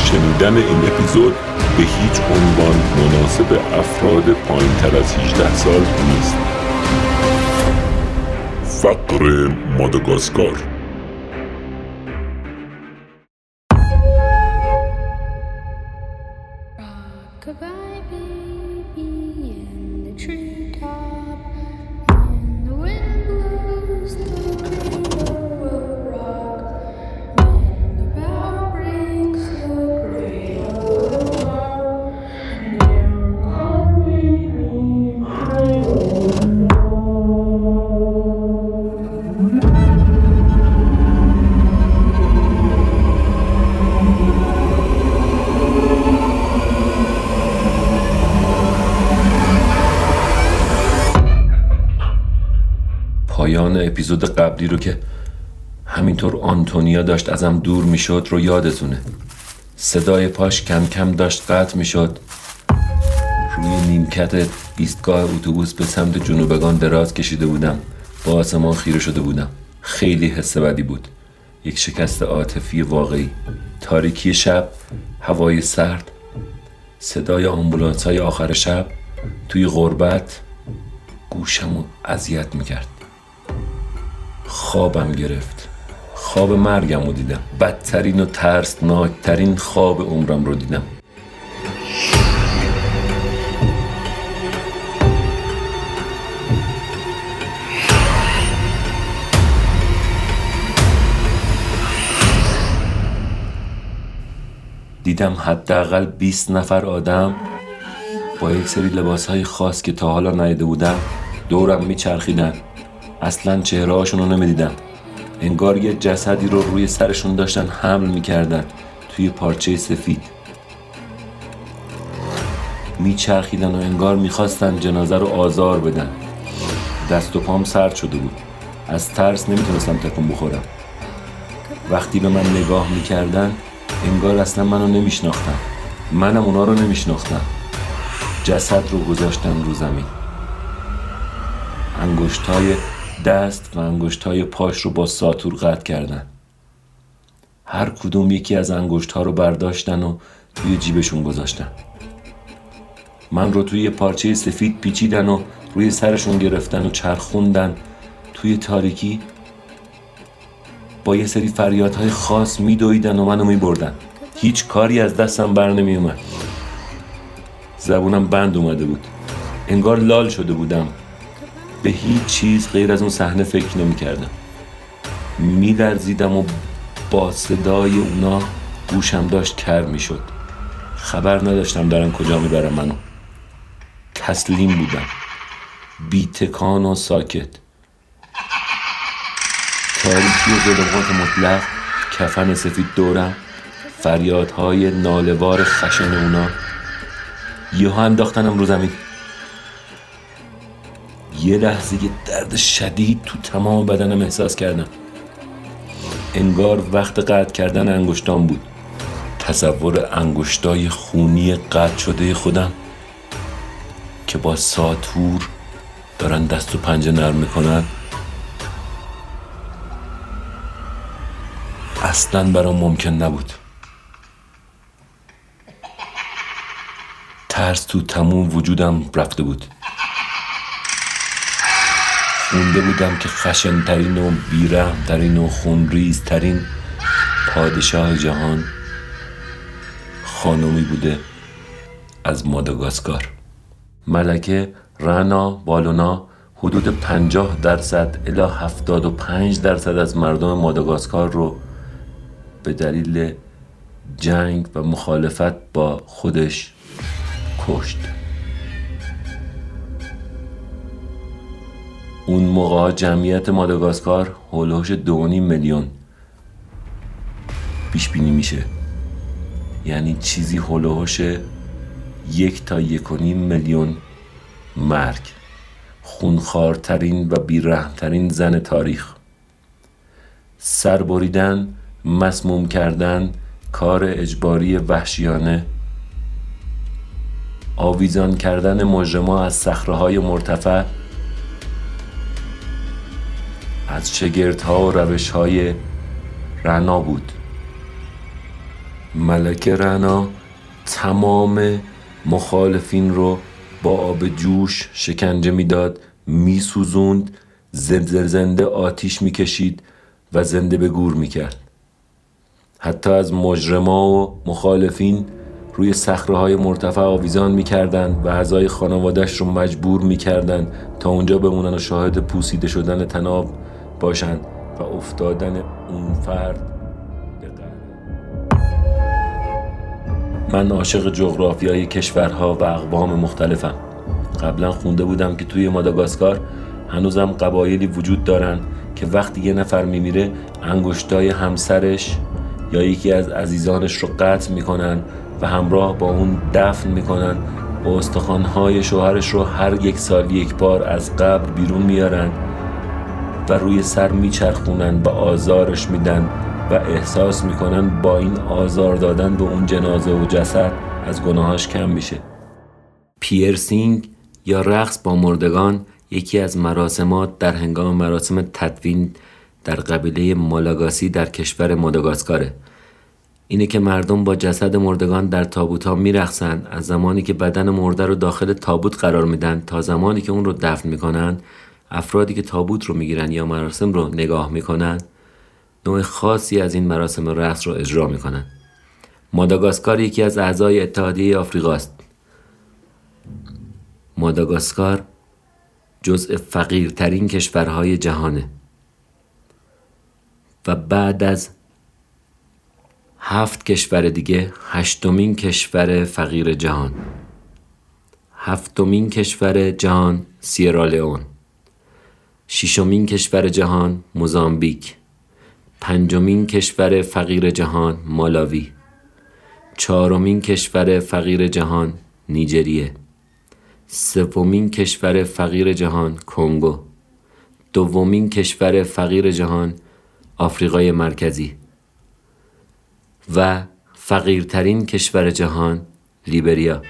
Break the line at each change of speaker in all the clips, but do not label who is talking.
شنیدن این اپیزود به هیچ عنوان مناسب افراد پایین‌تر از 18 سال نیست. فقر ماداگاسکار.
پایان اپیزود قبلی رو که همینطور آنتونیا داشت ازم دور میشد رو یادتونه. صدای پاش کم کم داشت قطع میشد. روی نیمکت ایستگاه اتوبوس به سمت جنوبگان دراز کشیده بودم. با آسمان خیره شده بودم. خیلی حس بدی بود. یک شکست عاطفی واقعی. تاریکی شب، هوای سرد، صدای آمبولانس‌های آخر شب توی غربت گوشمو اذیت میکرد. خوابم گرفت. خواب مرگم رو دیدم. بدترین و ترسناکترین خواب عمرم رو دیدم. دیدم حداقل 20 نفر آدم با یک سری لباسهای خاص که تا حالا ندیده بودم دورم میچرخیدن. اصلا چهره هاشون رو نمیدیدم. انگار یه جسدی رو روی سرشون داشتن حمل میکردن توی پارچه سفید. میچرخیدن و انگار میخواستن جنازه رو آزار بدن. دست و پام سرد شده بود. از ترس نمیتونستم تکون بخورم. وقتی به من نگاه میکردن انگار اصلا منو نمیشناختن. منم اونا رو نمیشناختم. جسد رو گذاشتن رو زمین. انگشتای دست و انگشتای پاش رو با ساتور قطع کردن. هر کدوم یکی از انگشت‌ها رو برداشتن و توی جیبشون گذاشتن. من رو توی پارچه سفید پیچیدن و روی سرشون گرفتن و چرخوندن توی تاریکی. با یه سری فریادهای خاص میدویدن و منو میبردن. هیچ کاری از دستم بر نمی اومد. زبونم بند اومده بود. انگار لال شده بودم. به هیچ چیز غیر از اون صحنه فکر نمی کردم. می‌لرزیدم و با صدای اونا گوشم داشت کر می شد. خبر نداشتم دارن کجا میبرن منو. تسلیم بودم. بی تکان و ساکت. تاریکی و ظلمات مطلق، کفن سفید دورم، فریادهای ناله‌وار خشن اونا. یهو انداختنم رو زمین. یه لحظه یه درد شدید تو تمام بدنم احساس کردم. انگار وقت قطع کردن انگشتام بود. تصور انگشتای خونی قطع شده خودم که با ساتور دارن دست و پنجه نرم میکنن اصلاً برام ممکن نبود. ترس تو تموم وجودم رفته بود. خونده بودم که خشن‌ترین و بی‌رحم‌ترین و خونریزترین پادشاه جهان خانومی بوده از ماداگاسکار. ملکه رانا والونا حدود 50% الی 75% از مردم ماداگاسکار رو به دلیل جنگ و مخالفت با خودش کشت. اون موقع جمعیت ماداگاسکار هولوش 2.5 میلیون پیش بینی میشه. یعنی چیزی هولوش 1 تا 1.5 میلیون مرگ. خونخوارترین و بیرحمترین زن تاریخ. سر بریدن، مسموم کردن، کار اجباری وحشیانه، آویزان کردن مجرما از صخره‌های مرتفع، از شگردها و روش‌های رعنا بود. ملکه رعنا تمام مخالفین رو با آب جوش شکنجه میداد، میسوزوند، زنده آتیش میکشید و زنده به گور میکرد. حتی از مجرما و مخالفین روی صخره‌های مرتفع آویزان میکردند و اعضای خانواده‌اش رو مجبور میکردند تا اونجا بمونن و شاهد پوسیده شدن طناب باشند و افتادن اون فرد به قهر. من عاشق جغرافیای کشورها و اقوام مختلفم. قبلا خونده بودم که توی ماداگاسکار هنوزم قبایلی وجود دارن که وقتی یه نفر میمیره انگشتای همسرش یا یکی از عزیزانش رو قطع میکنن و همراه با اون دفن میکنن و استخوان‌های شوهرش رو هر 1 سال 1 بار از قبر بیرون میارن و روی سر میچرخونن و آزارش میدن و احساس میکنن با این آزار دادن به اون جنازه و جسد از گناهاش کم میشه. پیرسینگ یا رقص با مردگان یکی از مراسمات در هنگام مراسم تدفین در قبیله مالاگاسی در کشور ماداگاسکاره. اینه که مردم با جسد مردگان در تابوت‌ها میرقصن. از زمانی که بدن مرده رو داخل تابوت قرار میدن تا زمانی که اون رو دفن میکنن، افرادی که تابوت رو میگیرن یا مراسم رو نگاه میکنن نوع خاصی از این مراسم رقص رو اجرا میکنن. ماداگاسکار یکی از اعضای اتحادیه آفریقاست. ماداگاسکار جزء فقیرترین کشورهای جهانه و بعد از 7 کشور دیگه 8مین کشور فقیر جهان. 7مین کشور جهان سیرالئون، 6مین کشور جهان موزامبیک، 5مین کشور فقیر جهان مالاوی، 4مین کشور فقیر جهان نیجریه، 3مین کشور فقیر جهان کنگو، 2مین کشور فقیر جهان آفریقای مرکزی و فقیرترین کشور جهان لیبریا.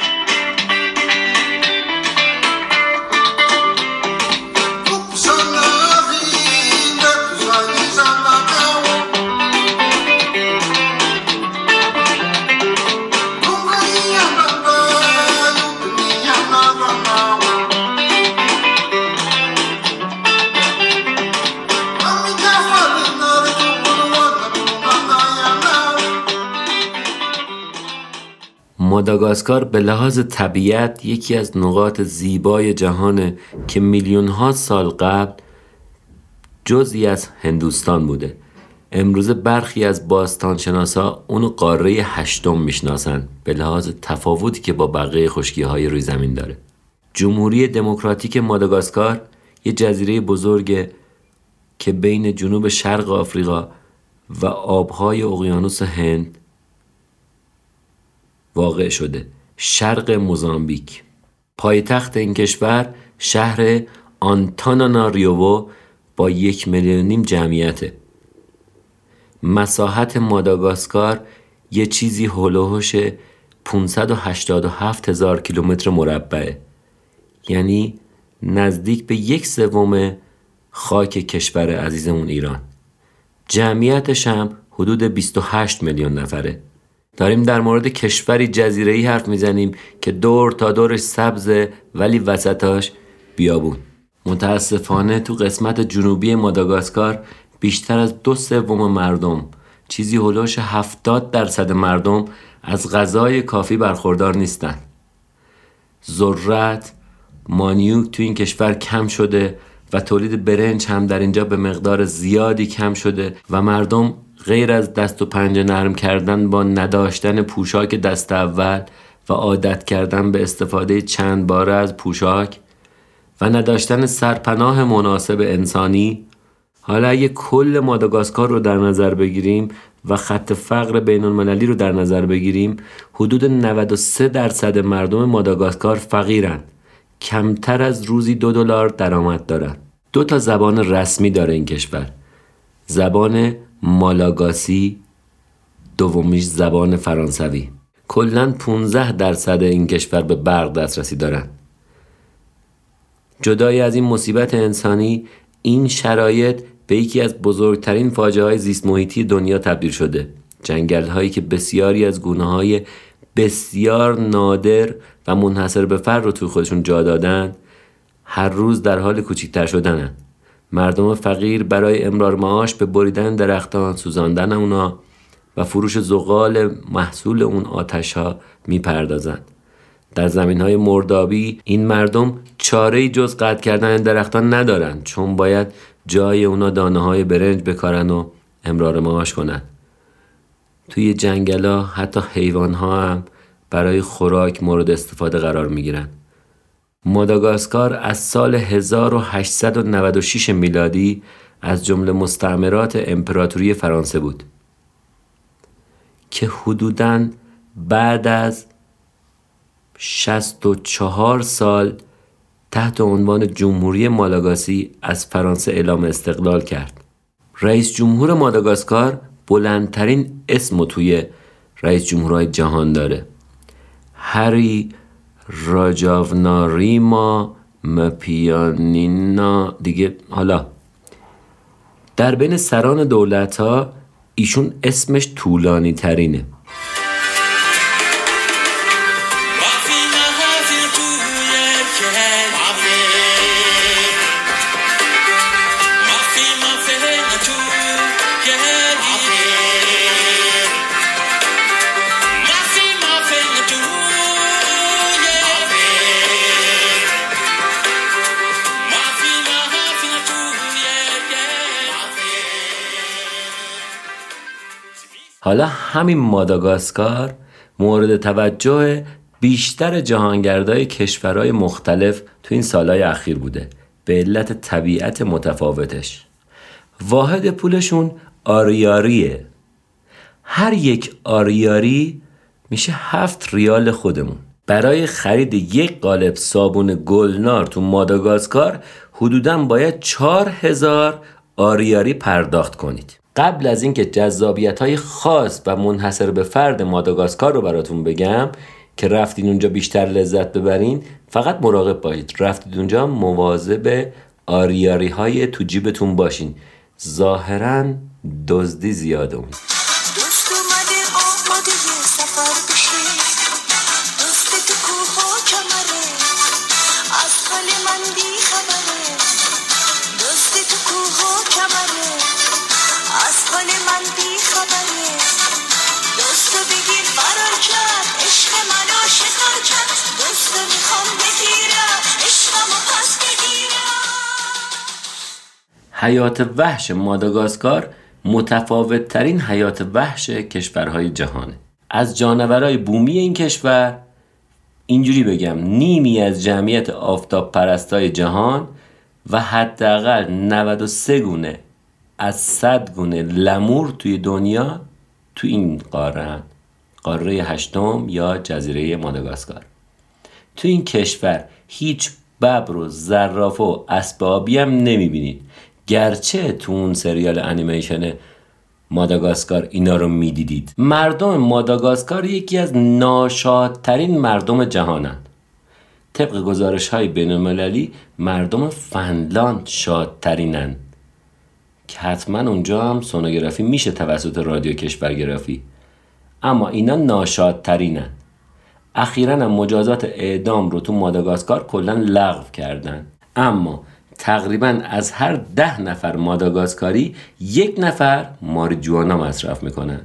ماداگاسکار به لحاظ طبیعت یکی از نقاط زیبای جهانه که میلیون‌ها سال قبل جزئی از هندوستان بوده. امروزه برخی از باستانشناسا اونو قاره 8 میشناسن به لحاظ تفاوتی که با بقیه خشکی‌های روی زمین داره. جمهوری دموکراتیک ماداگاسکار یه جزیره بزرگه که بین جنوب شرق آفریقا و آبهای اقیانوس هند واقع شده، شرق موزامبیک. پایتخت این کشور شهر آنتاناناریوو با 1.5 میلیون جمعیته. مساحت ماداگاسکار یه چیزی هولوحش 587,000 کیلومتر مربعه، یعنی نزدیک به 1/3 خاک کشور عزیزمون ایران. جمعیتش هم حدود 28 میلیون نفره. داریم در مورد کشوری جزیره‌ای حرف میزنیم که دور تا دورش سبزه ولی وسطاش بیابون. متاسفانه تو قسمت جنوبی ماداگاسکار بیشتر از 2/3 مردم، چیزی هولوش 70% مردم از غذای کافی برخوردار نیستن. ذرت، مانیوک تو این کشور کم شده و تولید برنج هم در اینجا به مقدار زیادی کم شده و مردم غیر از دست و پنجه نرم کردن با نداشتن پوشاک دست اول و عادت کردن به استفاده چند باره از پوشاک و نداشتن سرپناه مناسب انسانی، حالا اگه کل ماداگاسکار رو در نظر بگیریم و خط فقر بین المللی رو در نظر بگیریم، حدود 93% مردم ماداگاسکار فقیرن، کمتر از روزی $2 درآمد دارن. 2 زبان رسمی داره این کشور، زبان مالاگاسی، دومیش زبان فرانسوی. کلاً 15% این کشور به برق دسترسی دارن. جدای از این مصیبت انسانی، این شرایط به یکی از بزرگترین فاجعه‌های زیست محیطی دنیا تبدیل شده. جنگل هایی که بسیاری از گونه های بسیار نادر و منحصر به فرد رو توی خودشون جا دادن، هر روز در حال کوچکتر شدنن. مردم فقیر برای امرار معاش به بریدن درختان، سوزاندن اونا و فروش زغال محصول اون آتش ها می پردازن. در زمین های مردابی این مردم چاره‌ای جز قطع کردن درختان ندارن، چون باید جای اونا دانه های برنج بکارن و امرار معاش کنن. توی جنگلا حتی حیوان ها هم برای خوراک مورد استفاده قرار می گیرن. ماداگاسکار از سال 1896 میلادی از جمله مستعمرات امپراتوری فرانسه بود که حدوداً بعد از 64 سال تحت عنوان جمهوری مالاگاسی از فرانسه اعلام استقلال کرد. رئیس جمهور ماداگاسکار بلندترین اسمو توی رئیس جمهورهای جهان داره. هری راجاوناریما مپیانینا دیگه. حالا در بین سران دولت ها ایشون اسمش طولانی ترینه. حالا همین ماداگاسکار مورد توجه بیشتر جهانگردای کشورهای مختلف تو این سالهای اخیر بوده به علت طبیعت متفاوتش. واحد پولشون آریاریه. هر یک آریاری میشه 7 ریال خودمون. برای خرید یک قالب صابون گلنار تو ماداگاسکار حدوداً باید 4000 آریاری پرداخت کنید. قبل از اینکه جذابیت‌های خاص و منحصر به فرد ماداگاسکار رو براتون بگم که رفتین اونجا بیشتر لذت ببرین، فقط مراقب باشید رفتید اونجا مواظب آریاری‌های تو جیبتون باشین. ظاهراً دزدی زیاده اون. حیات وحش ماداگاسکار متفاوت ترین حیات وحش کشورهای جهانه. از جانورای بومی این کشور اینجوری بگم نیمی از جمعیت آفتاب پرستای جهان و حداقل 93 گونه از 100 گونه لمور توی دنیا تو این قاره هشتم یا جزیره ماداگاسکار. تو این کشور هیچ ببر و زرافه و اسب آبی هم نمیبینید، گرچه تو اون سریال انیمیشن ماداگاسکار اینا رو میدیدید. مردم ماداگاسکار یکی از ناشادترین مردم جهانند. طبق گزارش‌های بین‌المللی مردم فنلاند شادترینن که حتما اونجا هم سونوگرافی میشه توسط رادیو کشورگرافی، اما اینا ناشادترینن. اخیراً هم مجازات اعدام رو تو ماداگاسکار کلاً لغو کردن، اما تقریباً از هر 10 نفر ماداگاسکاری 1 نفر ماریجوانا مصرف میکنن.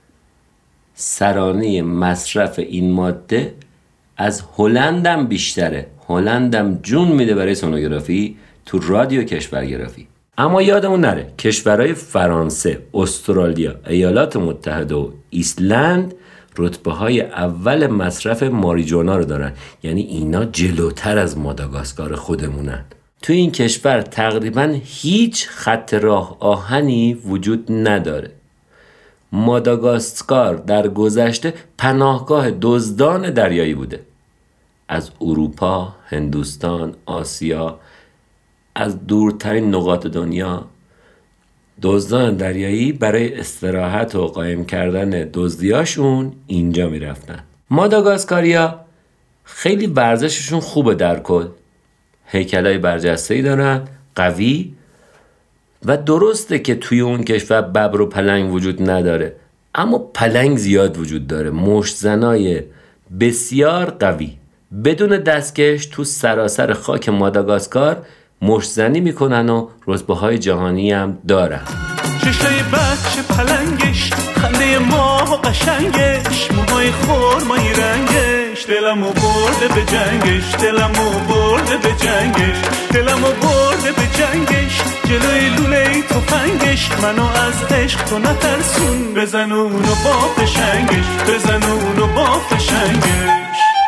سرانه مصرف این ماده از هلندم بیشتره. هلندم جون میده برای سونوگرافی تو رادیو کشورگرافی. اما یادمون نره کشورهای فرانسه، استرالیا، ایالات متحده و ایسلند رتبه های اول مصرف ماریجوانا رو دارن، یعنی اینا جلوتر از ماداگاسکار خودمونن. تو این کشور تقریبا هیچ خط راه آهنی وجود نداره. ماداگاسکار در گذشته پناهگاه دزدان دریایی بوده. از اروپا، هندوستان، آسیا، از دورترین نقاط دنیا دزدان دریایی برای استراحت و قایم کردن دزدیاشون اینجا میرفتن. ماداگاسکاریا خیلی ورزششون خوبه در کل. هیکلای برجسته‌ای دارن، قوی، و درسته که توی اون کشور ببر و پلنگ وجود نداره، اما پلنگ زیاد وجود داره، مشت‌زنای بسیار قوی بدون دستکش تو سراسر خاک ماداگاسکار مشت‌زنی میکنن و رتبه‌های جهانی هم دارن.
چشای بچه پلنگش، خنده ماه قشنگش، موهای خرمایی رنگش، دلمو برده به جنگش، دلمو برده به جنگش، دلمو برده به جنگش، جلوی لوله تفنگش، منو از عشق تو نترسون، بزن اونو با فشنگش، بزن اونو با فشنگش.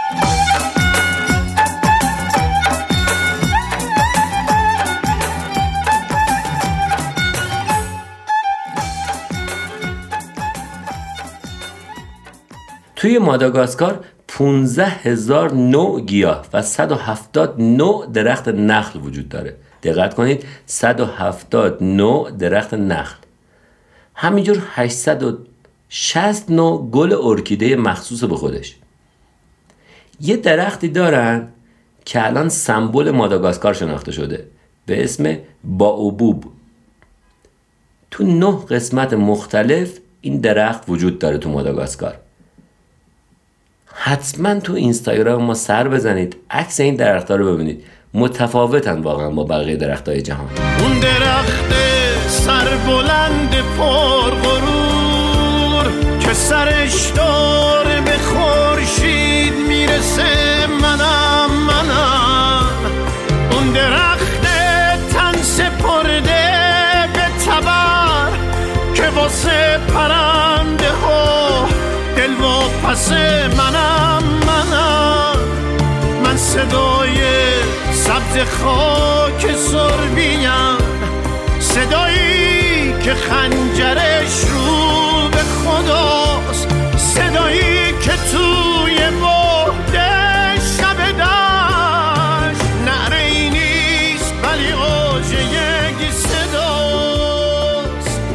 توی ماداگاسکار 15,000 نوع گیاه و 170 نوع درخت نخل وجود داره. دقت کنید، 170 نوع درخت نخل. همینجور 860 نوع گل ارکیده مخصوص به خودش. یه درختی دارن که الان سمبل ماداگاسکار شناخته شده به اسم باوبوب. تو 9 قسمت مختلف این درخت وجود داره تو ماداگاسکار. حتما تو اینستاگرام ما سر بزنید، عکس این درخت‌ها رو ببینید، متفاوتن واقعا با بقیه درخت‌های جهان.
اون درخت سربلند پرغرور که سرش داره به خورشید میرسه، منم اون درخت تن سپرده به تبر که واسه پرنده ها دل و پس منم من صدای سبز خاک سربیم، صدایی که خنجرش رو به خداست، صدایی که توی بهده شب دشت نعره‌ای نیست ولی آج یک صداست.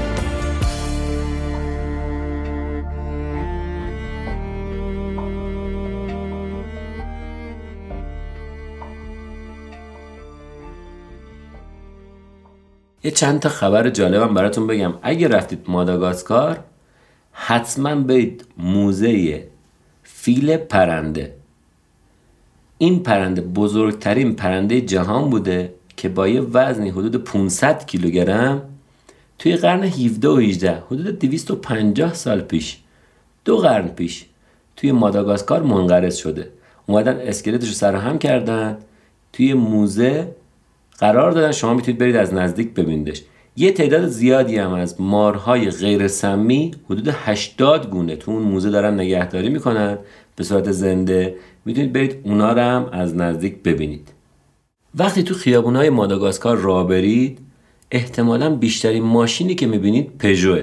یه چند تا خبر جالبم براتون بگم. اگه رفتید ماداگاسکار حتما برید موزه فیل پرنده. این پرنده بزرگترین پرنده جهان بوده که با یه وزنی حدود 500 کیلوگرم توی قرن 17 و 18 حدود 250 سال پیش، 2 قرن پیش توی ماداگاسکار منقرض شده. اومدن اسکلتش رو سرهم کردن، توی موزه قرار دادن، شما میتونید برید از نزدیک ببینیدش. یه تعداد زیادی هم از مارهای غیر سمی، حدود 80 گونه تو اون موزه دارن نگهداری میکنن به صورت زنده. میتونید برید اونا رو هم از نزدیک ببینید. وقتی تو خیابونای ماداگاسکار راه برید، احتمالاً بیشترین ماشینی که میبینید پژوه.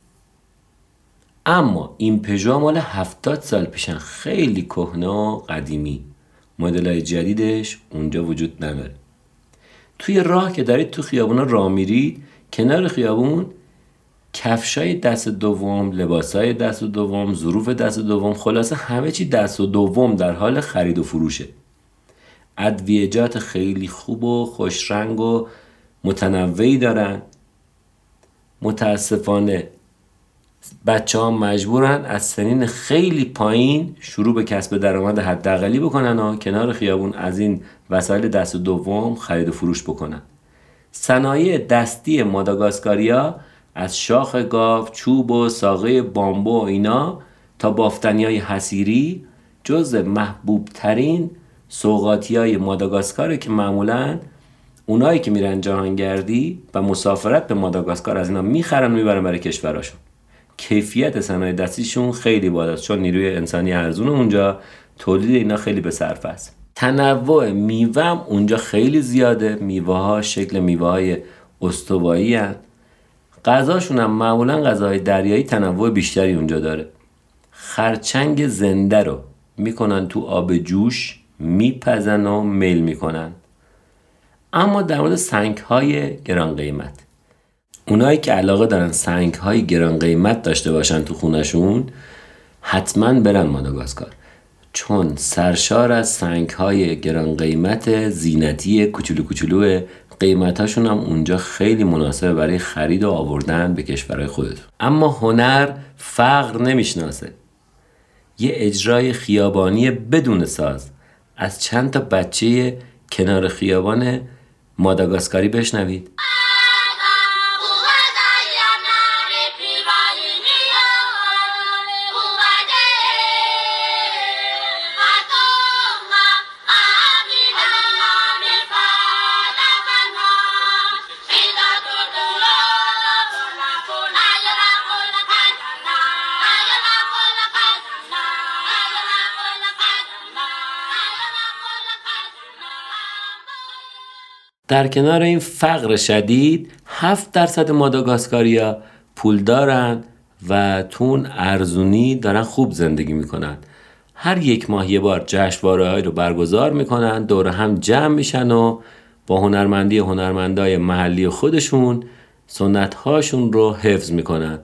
اما این پژو مال 70 سال پیشن، خیلی کهنه و قدیمی. مدل‌های جدیدش اونجا وجود نداره. توی راه که دارید تو خیابونا راه میرید، کنار خیابون کفشای دست دوم، لباسای دست دوم، ظروف دست دوم، خلاصه همه چی دست دوم در حال خرید و فروشه. ادویجات خیلی خوب و خوش رنگ و متنوعی دارن. متاسفانه بچه ها مجبورن از سنین خیلی پایین شروع به کسب درآمد حداقلی بکنن و کنار خیابون از این وسایل دست دوم خرید و فروش بکنن. صنایع دستی ماداگاسکاریا از شاخ گاو، چوب و ساقه بامبو و اینا تا بافتنیای حصیری جزء محبوب ترین سوغاتیای ماداگاسکاره که معمولاً اونایی که میرن جهانگردی و مسافرت به ماداگاسکار از اینا میخرن و میبرن برای کشوراشون. کیفیت صنایع دستیشون خیلی بالاست چون نیروی انسانی ارزون اونجا، تولید اینا خیلی به صرفه است. تنوع میوه هم اونجا خیلی زیاده. میوه ها شکل میوه های استوایی هست. غذاشون هم معمولا غذاهای دریایی تنوع بیشتری اونجا داره. خرچنگ زنده رو میکنن تو آب جوش، میپزن و میل میکنن. اما در مورد سنگ های گران قیمت، اونایی که علاقه دارن سنگ های گران قیمت داشته باشن تو خونشون حتما برن ماداگاسکار، چون سرشار از سنگ های گران قیمت زینتی کوچولو کوچولو قیمتاشون هم اونجا خیلی مناسبه برای خرید و آوردن به کشورهای خودتون. اما هنر فقر نمیشناسه. یه اجرای خیابانی بدون ساز از چند تا بچه کنار خیابان ماداگاسکاری بشنوید. در کنار این فقر شدید 7% ماداگاسکاریا پول دارن و تون ارزونی دارن خوب زندگی میکنن. هر یک ماه یه بار جشنواره‌هایی رو برگزار میکنن، دور هم جمع میشن و با هنرمندای محلی خودشون سنت‌هاشون رو حفظ میکنن.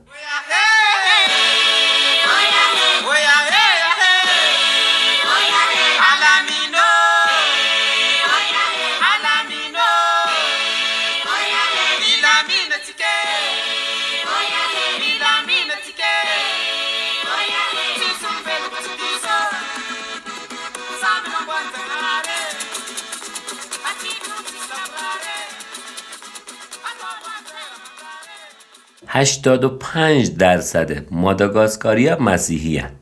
« 85% ماداگاسکاریا مسیحی هستند.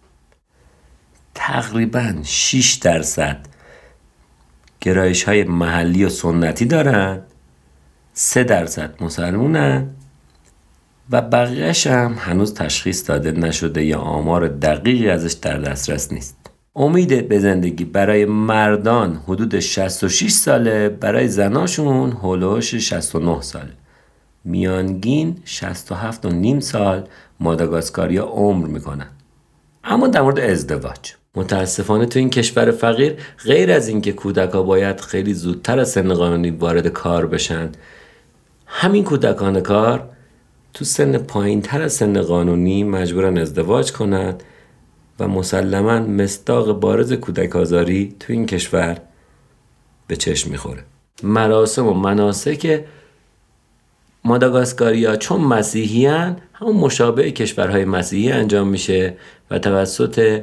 تقریباً 6% گرایش های محلی و سنتی دارن، 3% مسلمونن و بقیه‌اش هم هنوز تشخیص داده نشده یا آمار دقیقی ازش در دسترس نیست. امید به زندگی برای مردان حدود 66 ساله، برای زناشون هولوش 69 ساله. میانگین 67.5 سال ماداگاسکاریا عمر میکنن. اما در مورد ازدواج متاسفانه تو این کشور فقیر غیر از اینکه کودکا باید خیلی زودتر از سن قانونی وارد کار بشن، همین کودکان کار تو سن پایین تر از سن قانونی مجبورن ازدواج کنن و مسلماً مصداق بارز کودک آزاری تو این کشور به چشم میخوره. مراسم و مناسک ماداگاسکاریا چون مسیحی هن، همون مشابه کشورهای مسیحی انجام میشه و توسط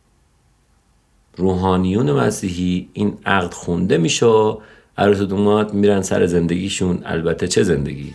روحانیون مسیحی این عقد خونده میشه و عروس و داماد میرن سر زندگیشون. البته چه زندگی؟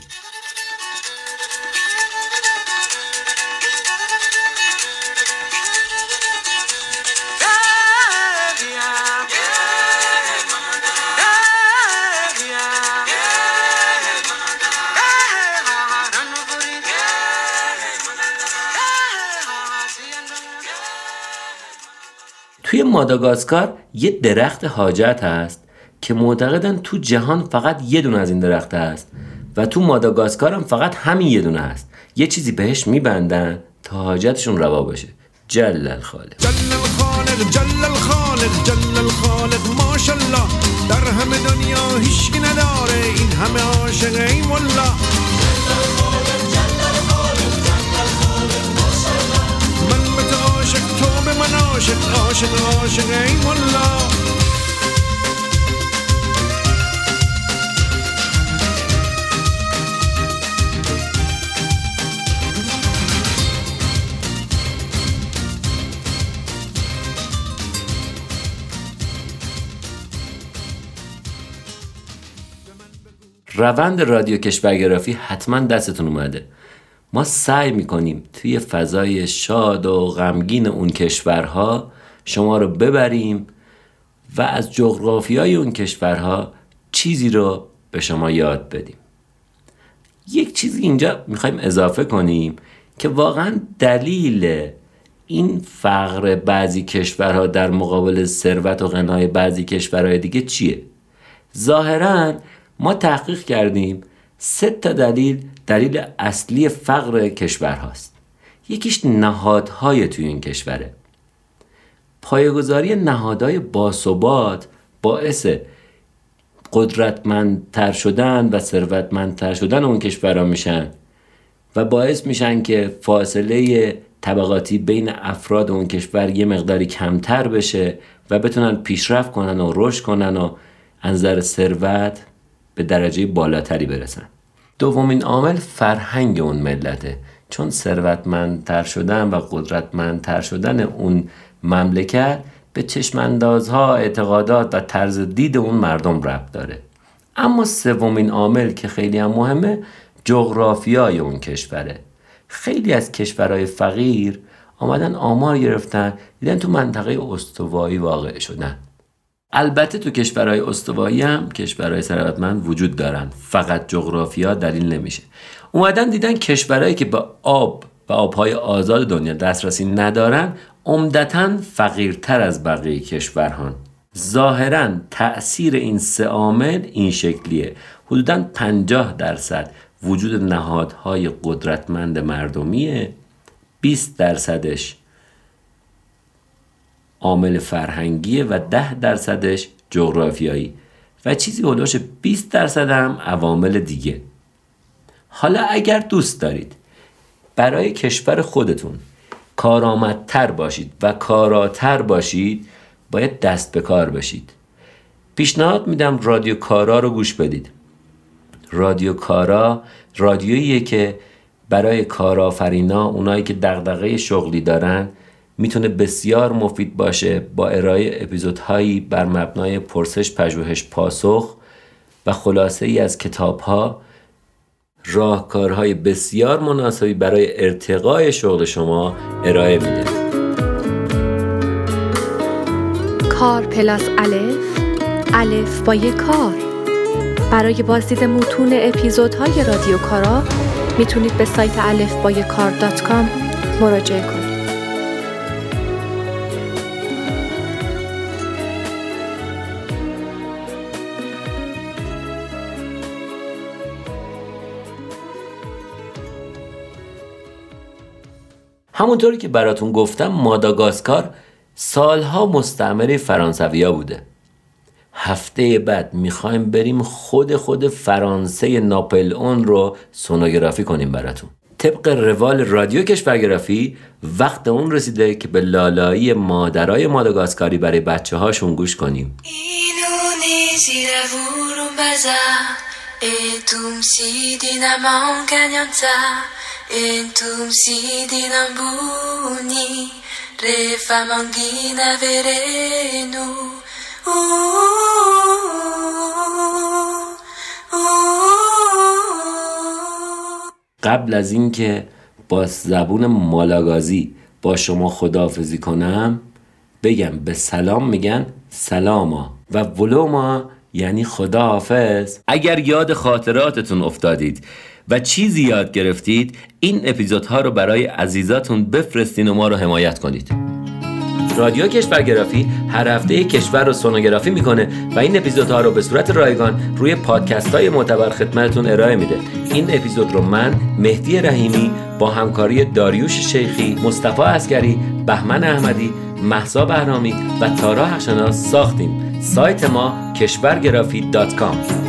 توی ماداگاسکار یه درخت حاجت هست که معتقدن تو جهان فقط یه دونه از این درخت هست و تو ماداگاسکار هم فقط همین یه دونه هست. یه چیزی بهش میبندن تا حاجتشون روا بشه. جل الخالق،
جل الخالق، جل الخالق، جل الخالق ماشالله. در همه دنیا هیچکی نداره این همه عاشق این والله. من به تو عاشق، تو به من عاشق، عاشق این والله.
روند رادیو کشورگرافی حتما دستتون اومده. ما سعی میکنیم توی فضای شاد و غمگین اون کشورها شما رو ببریم و از جغرافیای اون کشورها چیزی رو به شما یاد بدیم. یک چیزی اینجا میخوایم اضافه کنیم که واقعا دلیل این فقر بعضی کشورها در مقابل ثروت و غنای بعضی کشورهای دیگه چیه؟ ظاهراً ما تحقیق کردیم 3 تا دلیل اصلی فقر کشورهاست. یکیش نهادهای توی این کشوره. پایه‌گذاری نهادهای باثبات باعث قدرتمندتر شدن و ثروتمندتر شدن اون کشورها میشن و باعث میشن که فاصله طبقاتی بین افراد اون کشور یه مقداری کمتر بشه و بتونن پیشرفت کنن و رشد کنن و از نظر ثروت به درجه بالاتری برسن. دومین عامل فرهنگ اون ملته، چون ثروتمندتر شدن و قدرتمندتر شدن اون مملکت به چشماندازها، اعتقادات و طرز دید اون مردم ربط داره. اما سومین عامل که خیلی هم مهمه، جغرافیای اون کشوره. خیلی از کشورهای فقیر آمدن آمار گرفتن، دیدن تو منطقه استوایی واقع شدن. البته تو کشورهای استوایی هم کشورهای ثروتمند وجود دارن، فقط جغرافیا دلیل نمیشه. اومدن دیدن کشورهایی که به آب و آبهای آزاد دنیا دسترسی ندارن عمدتاً فقیرتر از بقیه کشورهان. ظاهراً تأثیر این سه عامل این شکلیه: حدوداً 50% وجود نهادهای قدرتمند مردمیه، 20%ش عامل فرهنگیه و 10%ش جغرافیایی و چیزی هلوش 20% هم عوامل دیگه. حالا اگر دوست دارید برای کشور خودتون کارآمدتر باشید و کاراتر باشید، باید دست به کار بشید. پیشنهاد میدم رادیو کارا رو گوش بدید. رادیو کارا رادیوییه که برای کارآفرینا، اونایی که دغدغه شغلی دارن، میتونه بسیار مفید باشه با ارائه اپیزودهایی بر مبنای پرسش، پژوهش، پاسخ و خلاصه ای از کتاب‌ها. راهکارهای بسیار مناسبی برای ارتقای شغل شما ارائه میده.
کار پلاس الف، الف با یک کار. برای بازدید متون اپیزودهای رادیو کارا میتونید به سایت alefbayekar.com مراجعه کنید.
همونطوری که براتون گفتم، ماداگاسکار سالها مستعمره فرانسویا بوده. هفته بعد میخوایم بریم خود فرانسه ناپلئون رو سونوگرافی کنیم براتون. طبق روال رادیو کشورگرافی وقت اون رسیده که به لالایی مادرای ماداگاسکاری برای بچه هاشون گوش کنیم.
Entum sidinam buni refamangina verenu
قبل از این که با زبون مالاگازی با شما خداحافظی کنم، بگم به سلام میگن سلاما و ولوما یعنی خداحافظ. اگر یاد خاطراتتون افتادید و چیزی یاد گرفتید، این اپیزودها رو برای عزیزاتون بفرستین و ما رو حمایت کنید. رادیو کشورگرافی هر هفته یک کشور رو سونوگرافی میکنه و این اپیزودها رو به صورت رایگان روی پادکست های معتبر خدمتتون ارائه میده. این اپیزود رو من، مهدی رحیمی، با همکاری داریوش شیخی، مصطفی عسکری، بهمن احمدی، مهسا بهرامی و تارا حقشناس ساختیم. سایت ما کشورگرافی.com.